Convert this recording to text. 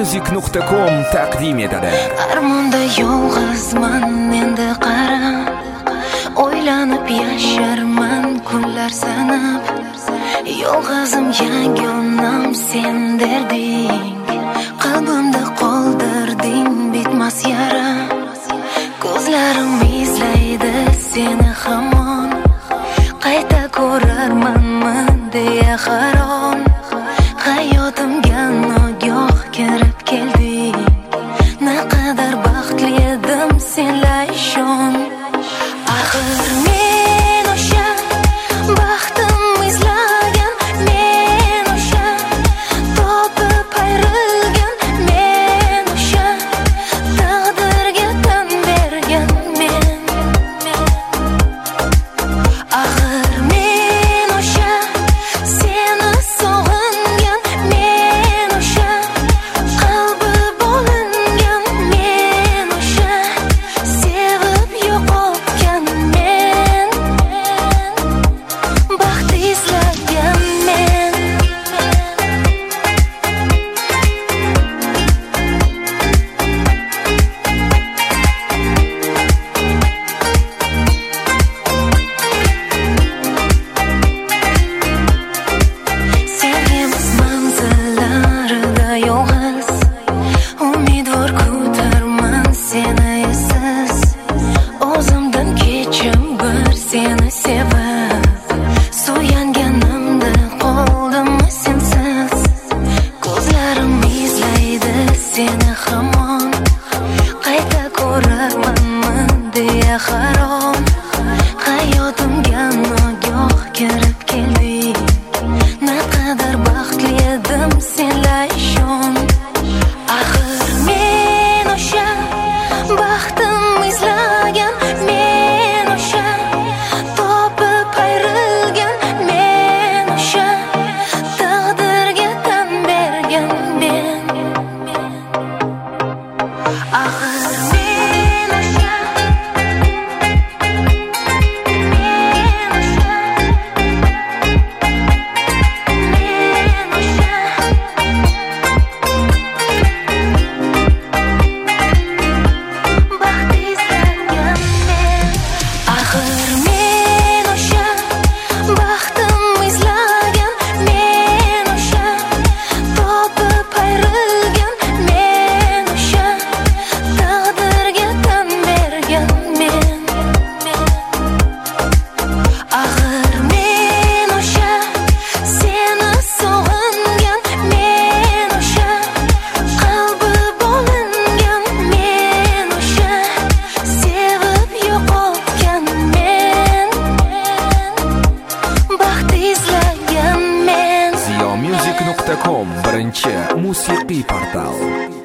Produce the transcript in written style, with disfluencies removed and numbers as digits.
Music.com taqdim etadi. Armonda yolg'izman endi qara, o'ylanib yasharman kunlar sanab. Yolg'izim yagonam sen derding, qalbimda qoldirding bitmas yara. Ko'zlarim izlaydi seni hamon, qayta ko'rarmanmi deya haron. Hayotimga nogoh kirib kelding, naqadar baxtli edim senla ishon. Axir men o'sha baxtim izlagan, men o'sha topib ayrilgan, men o'sha taqdirga tan bergan men. Axir men o'sha seni sog'ingan, men o'sha qalbi bo'lingan, men o'sha sevib yo'qotgan men, baxt izlagan men. Sevgimiz manzillarida yolg'iz, umidvor kutarman seni esiz. O'zimdan kechim bir seni sevib, suyanganimda qoldimmi sensiz. Ko'zlarim izlaydi seni hamon, qayta ko'rarmanmi deya haron. Hayotimga nogoh kirib kelding, naqadar baxtli edim senla ishon. Axir men o'sha baxtim izlagan, men o'sha topib ayrilgan, men o'sha taqdirga tan bergan men. Axir men o'sha baxt izlagan men. Axir men o'sha baxtim izlagan, men o'sha topib ayrilgan, men o'sha taqdirga tan bergan men. Axir men o'sha seni sog'ingan, men o'sha qalbi bo'lingan, men o'sha sevib yo'qotgan men, baxt izlagan men. Music.com birinchi musiqiy portal.